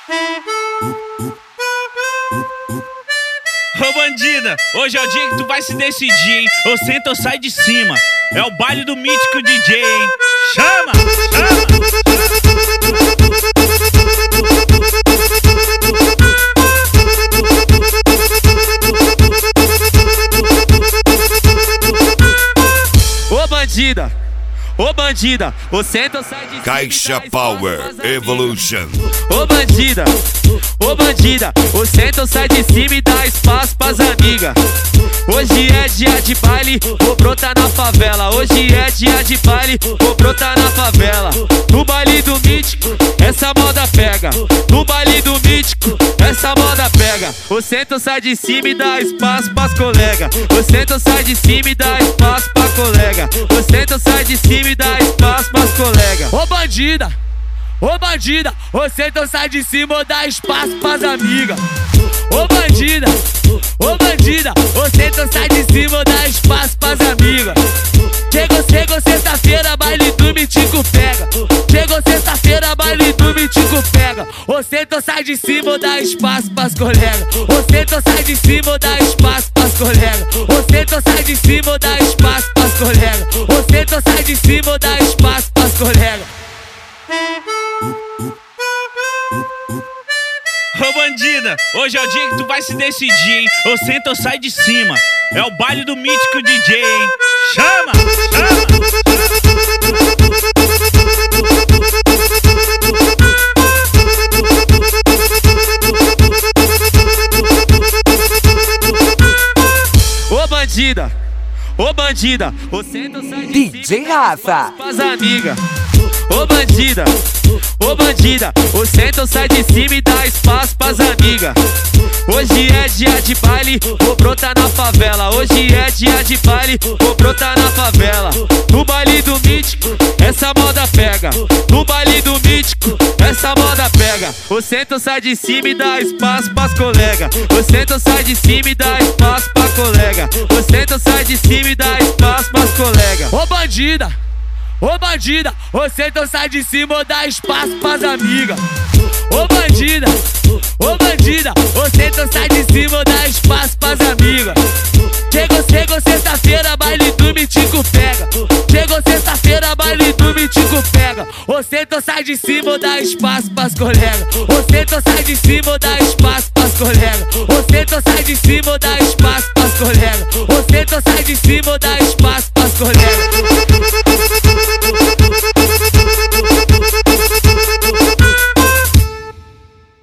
Ô bandida, hoje é o dia que tu vai se decidir, hein? Ou senta ou sai de cima. É o baile do mítico DJ, hein? Chama, chama! Ô bandida, ô senta ou sai de cima. Caixa Power Evolution. Ô bandida, ô senta ou sai de cima e dá espaço pras amigas. Hoje é dia de baile, vou brotar na favela. Hoje é dia de baile, vou brotar na favela. No baile do mítico, essa moda pega. No baile do mítico, essa moda pega. Ô senta ou sai de cima e dá espaço pras colega. Ô senta ou sai de cima e dá espaço pra colega. Ô senta ou sai de cima e dá espaço pras colega. Ô bandida, ô senta ou sai de cima ou dá espaço pras amigas. Ô bandida, ô senta ou sai de cima ou dá espaço pras amigas. Chegou sexta-feira, baile do mítico pega. Chegou sexta-feira, baile do mítico pega. Ô senta ou sai de cima ou dá espaço pras colegas. Ô senta ou sai de cima ou dá espaço pras colegas. Ô senta ou sai de cima ou dá espaço pras colegas. Ô senta ou sai de cima ou dá espaço pras colegas. Ô bandida, hoje é o dia que tu vai se decidir, hein? Ou senta ou sai de cima. É o baile do mítico DJ, hein? Chama, chama! Ô bandida, ô senta ou sai de cima. DJ Rafa. Pras amigas. Ô bandida, ô senta ou sai de cima e dá espaço pras amigas. Hoje é dia de baile, vou brotar na favela. Hoje é dia de baile, vou brotar na favela. No baile do mítico, essa moda pega. No baile do mítico, essa moda pega. Ô senta ou sai de cima e dá espaço pras colega. Ô senta ou sai de cima e dá espaço pra colega. Ô senta ou sai de cima e dá espaço pras colega. Ô bandida, ô senta ou sai de cima ou dá espaço pras amigas. Ô bandida, ô senta ou sai de cima ou dá espaço pras amigas. Chegou sexta-feira, baile do mítico pega. Chegou sexta-feira, baile do mítico pega. Ô senta ou sai de cima ou dá espaço pras colegas. Ô senta ou sai de cima ou dá espaço pras colegas. Ô senta ou sai de cima ou dá espaço pras colegas. Ô senta ou sai de cima ou dá espaço pras colegas.